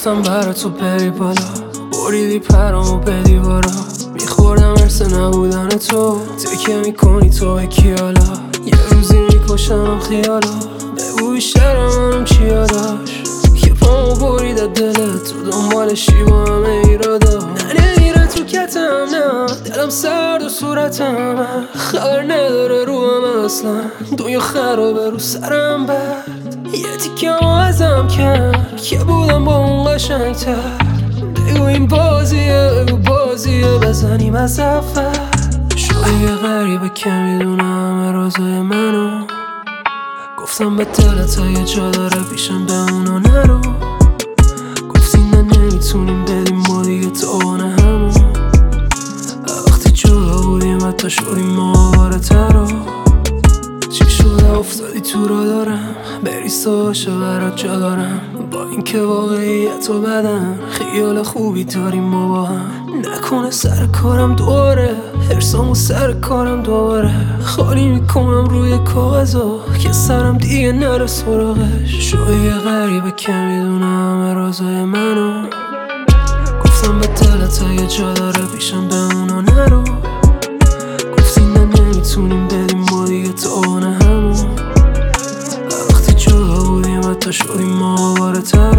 گفتم برا تو بری بالا، بریدی پرامو به دیوارا. میخوردم ارس نبودن تو، تکیه میکنی تو اکیالا. یه روزی میکشنم خیالا، بگو بیشتر منم چی یاداش که پامو بریده دلت، تو دنبالشی با همه ایرادا. نمیره تو کتم نه، دلم سرد و صورتم خبر نداره رو هم اصلا. دنیا خرابه رو سرم بد، یه تیکم ازم کرد که بودم با اون قشنگتر. بگو این بازیه، بگو بازیه، بزنیم از اول. شده یه غریبه که میدونه همه رازای منو. گفتم به دلت اگه جا داره پیشم بمونو نرو. گفتی نه نمیتونیم بدیم ما دیگه تا نه همون. وقتی جدا بودیم حتی شدیم ما آواره ترا. چی شده افتادی تو را دارم، بریسته باشه برات جا دارم. با اینکه واقعیت و بدن خیال خوبی داریم ما با هم. نکنه سر کارم دوباره، حرسامو سر کارم دوباره. خالی میکنم روی کاغذا که سرم دیگه نره سراغش. شده یه غریبه که میدونه همه رازای منو. گفتم به دلت اگه جا داره پیشم بمونو نرو. گفتی نه نمیتونیم بدیم ما دیگه تا نه همون. وقتی جدا بودیم حتی شدیم ما آواره تر.